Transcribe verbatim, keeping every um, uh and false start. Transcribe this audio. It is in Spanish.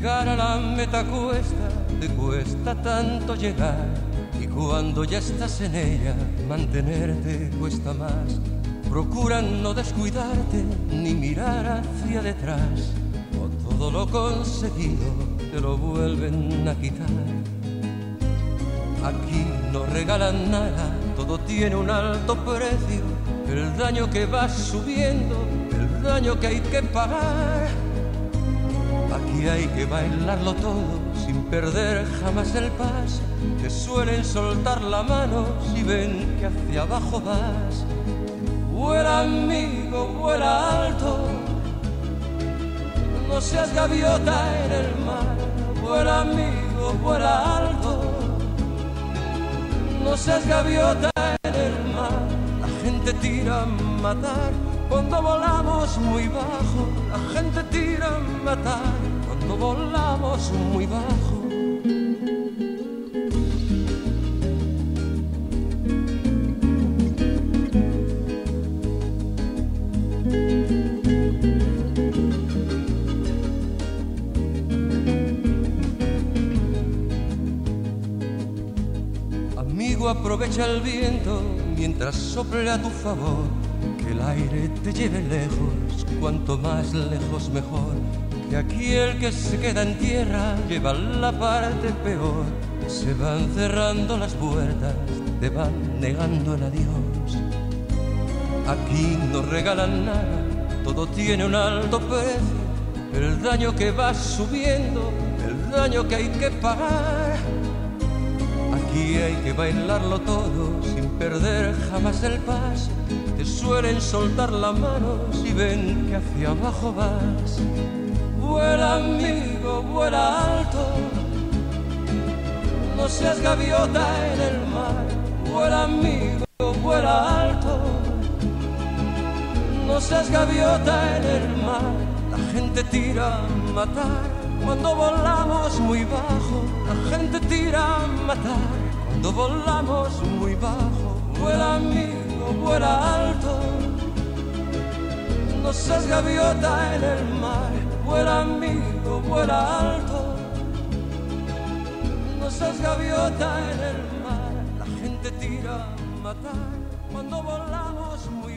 Llegar a la meta cuesta, te cuesta tanto llegar, y cuando ya estás en ella, mantenerte cuesta más. Procura no descuidarte ni mirar hacia detrás, o todo lo conseguido te lo vuelven a quitar. Aquí no regalan nada, todo tiene un alto precio, el daño que va subiendo, el daño que hay que pagar. Aquí hay que bailarlo todo sin perder jamás el paso. Te suelen soltar la mano si ven que hacia abajo vas. Vuela amigo, vuela alto, no seas gaviota en el mar. Vuela amigo, vuela alto, no seas gaviota en el mar. La gente tira a matar cuando volamos muy bajo. La gente tira a matar cuando volamos muy bajo. Amigo, aprovecha el viento mientras sople a tu favor, que el aire te lleve lejos, cuanto más lejos mejor. Que aquí el que se queda en tierra lleva la parte peor. Se van cerrando las puertas, te van negando el adiós. Aquí no regalan nada, todo tiene un alto precio, el daño que va subiendo, el daño que hay que pagar. Aquí hay que bailarlo todo sin perder jamás el paso. Te suelen soltar la mano si ven que hacia abajo vas. Vuela amigo, vuela alto, no seas gaviota en el mar. Vuela amigo, vuela alto, no seas gaviota en el mar. La gente tira a matar cuando volamos muy bajo. La gente tira a matar cuando volamos muy bajo. Vuela amigo, vuela alto, no seas gaviota en el mar. Vuela amigo, vuela alto, no seas gaviota en el mar. La gente tira a matar cuando volamos muy